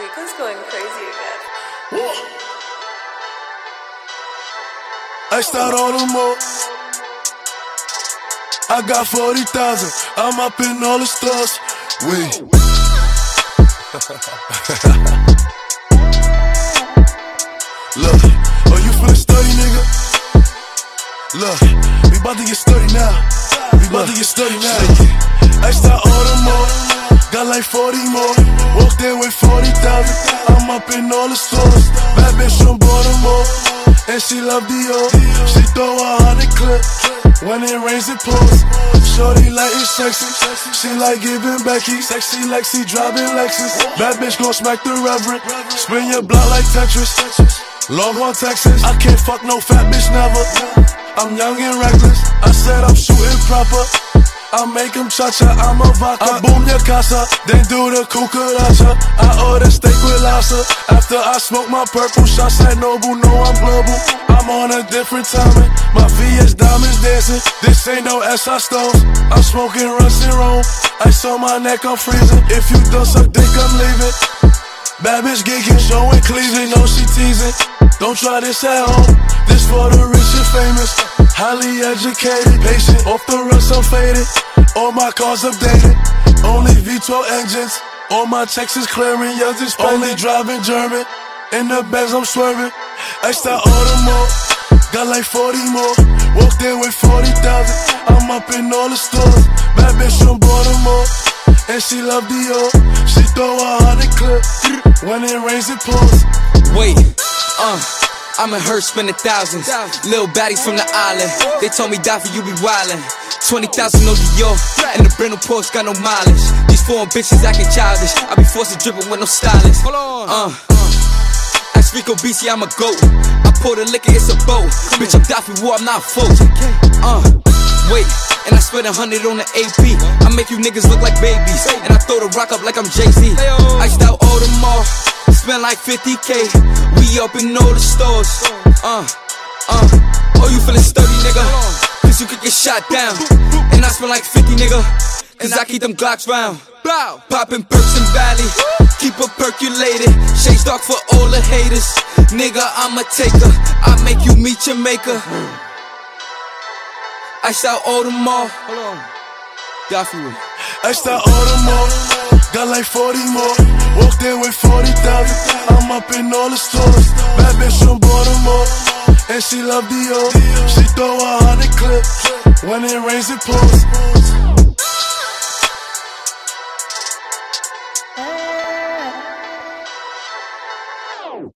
Rico's going crazy again. Iced out all the more. I got 40,000. I'm up in all the stores. Look, oh, you feelin' sturdy, nigga? Look, we bout to get sturdy now. We bout to get sturdy now. Iced out all the more. Got like 40 more. Walked in with 40,000. I'm up in all the stores. Bad bitch from Baltimore, and she love Dior. She throw 100 clips. When it rains, it pours. Shorty like it's sexy. She like giving Becky. Sexy like she driving Lexus. Bad bitch gon' smack the reverend. Spin your block like Tetris. Longhorn, Texas. I can't fuck no fat bitch, never. I'm young and reckless. I said I'm shooting proper. I make him cha-cha, I'm a vodka. I boom your casa, then do the cucaracha. I order steak with lobster. After I smoke my purple shots at Noble, know I'm global. I'm on a different timing. My VS diamonds dancing. This ain't no SI stones. I'm smoking Russ and Rome. Ice on my neck, I'm freezing. If you don't suck dick, I'm leaving. Bad bitch geeking, showing cleavage, know she teasing. Don't try this at home. This for the rich and famous. Highly educated, patient, off the rust, I'm faded. All my cars updated, only V12 engines. All my checks is clearing, yours is only driving German. In the Benz, I'm swerving. Iced out all the more. Got like 40 more. Walked in with 40,000. I'm up in all the stores. Bad bitch from Baltimore, and she love Dior. She throw 100 clips. When it rains, it pours. Wait, I'm in her spending thousands. Little baddies from the island. They told me die for you be wildin'. 20,000 no Dior, and the brand new Porsche got no mileage. These foreign bitches acting childish. I be forced to drippin' with no stylist. Ask Rico BC, I'm a goat. I pour the liquor, it's a boat. Bitch, I'm Daffy War, I'm not a folk. Wait, and I spent 100 on the AP. I make you niggas look like babies, and I throw the rock up like I'm Jay-Z. Iced out all the mall, spent like 50K. We up in all the stores. Oh, you feelin' sturdy, nigga? Cause you could get shot down. And I spend like 50, nigga. Cause I keep them Glocks round. Poppin' perks in Valley, keep her percolated. Shades dark for all the haters. Nigga, I'm a taker. I make you meet your maker. Iced out all the mall. Daffy. Iced out all the more. Got like 40 more. Walked in with 40,000. I'm up in all the stores. Bad bitch from Baltimore, and she love Dior. She throw 100 clips. When it rains, it pours.